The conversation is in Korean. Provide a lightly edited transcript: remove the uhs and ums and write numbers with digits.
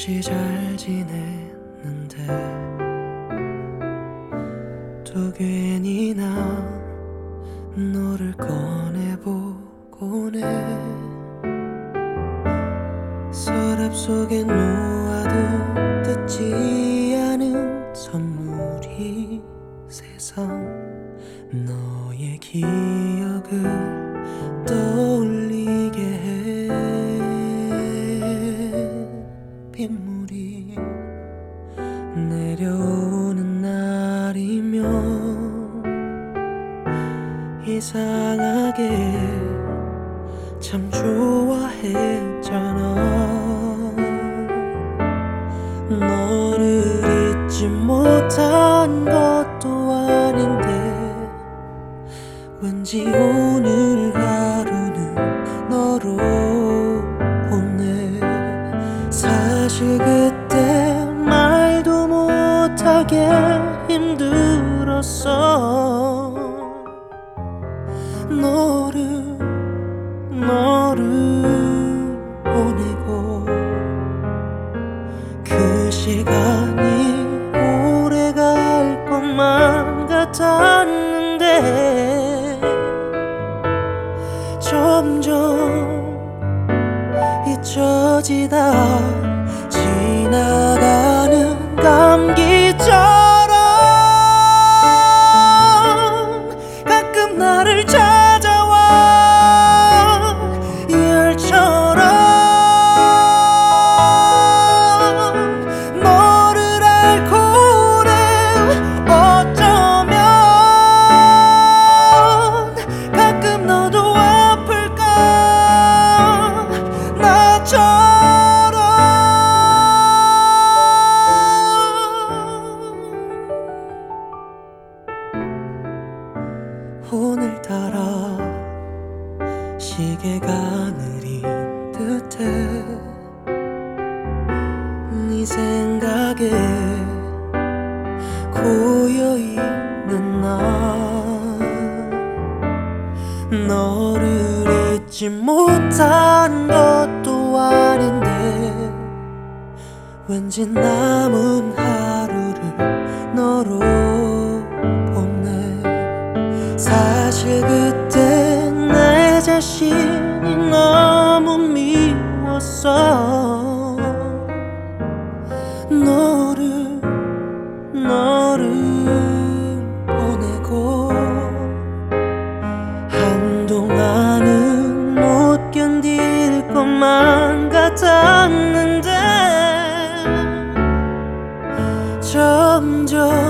같이 잘 지냈는데 또 괜히 나 너를 꺼내보곤 해. 서랍 속에 놓아둔 뜯지 않은 선물이 세상 너의 기억을 떠올리게 해. 빗물이 내려오는 날이면 이상하게 참 좋아했잖아. 너를 잊지 못한 것도 아닌데 왠지 오늘 하루는 너로 보내. 사실 그때 말도 못하게 힘들었어. 너를 보내고 그 시간이 오래 갈 것만 같았는데 점점 잊혀지다 지나가는 감기처럼 가끔 나를 찾아와 이열처럼. 너를 알고는 어쩌면 가끔 너도 아플까 나처럼. 오늘따라 시계가 느린 듯해. 네 생각에 고여있는 나. 너를 잊지 못한 것도 아닌데 왠지 남은 하루를 너로 보내. 사실 그때 내 자신이 너무 미웠어. 너를 보내고 한동안은 못 견딜 것만 같았는데 점점